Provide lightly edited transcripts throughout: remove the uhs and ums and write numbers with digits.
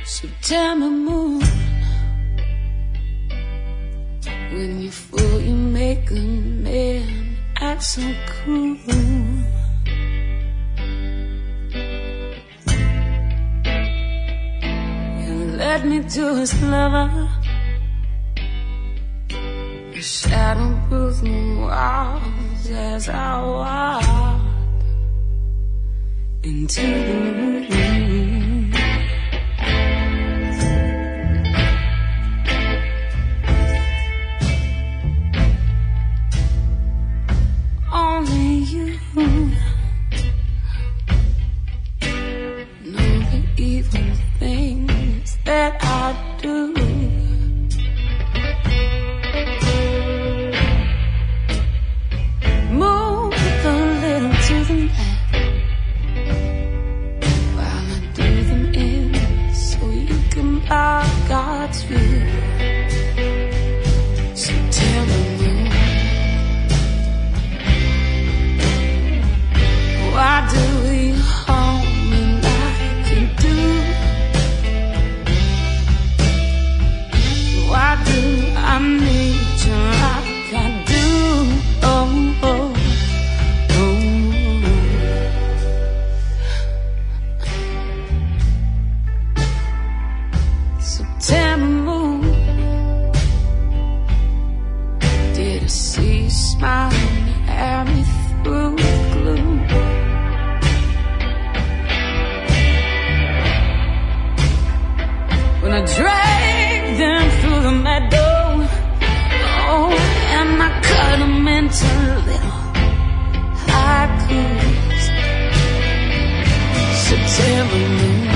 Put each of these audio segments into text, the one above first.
September moon, when you're full, you make a man act so cool. You led me to his lover, the shadow proof the walls as I walked into the room. Only you know the evil things that I do. Move a little to the left while I do them in, so you can buy God's view. So tell me, why do we hold me like you do? Why do I need you like I do? Oh, oh, oh. September moon, did I see you smiling at me through the gloom? When I dragged them through the meadow, oh, and I cut them into little haikus. September moon,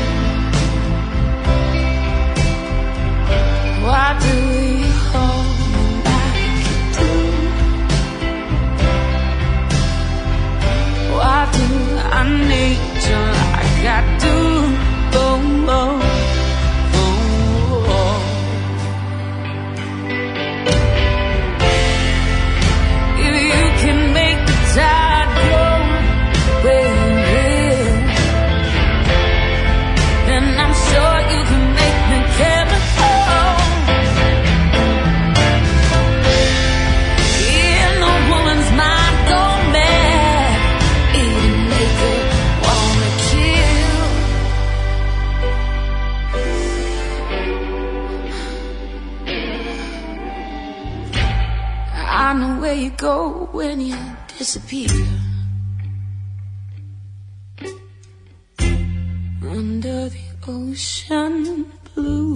why do we hold me like you do? Why do I need you like I do? Oh, oh. I know where you go when you disappear. Under the ocean blue,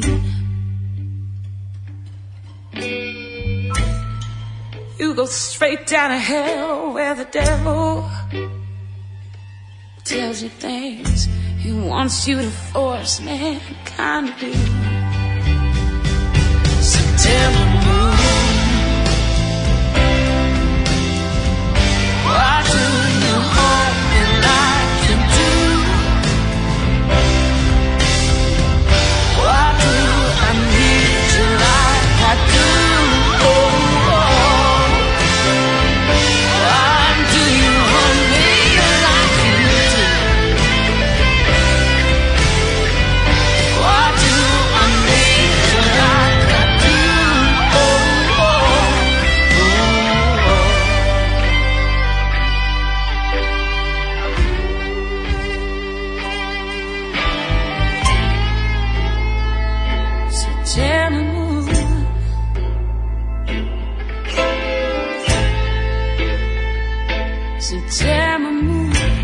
you go straight down to hell where the devil tells you things he wants you to force mankind to do. September moon, why do you hold me like you do? Why do I need you like I do? Oh, oh. Why do you hold me like you do? Why do I need you like I do? Oh, oh, September moon, September moon.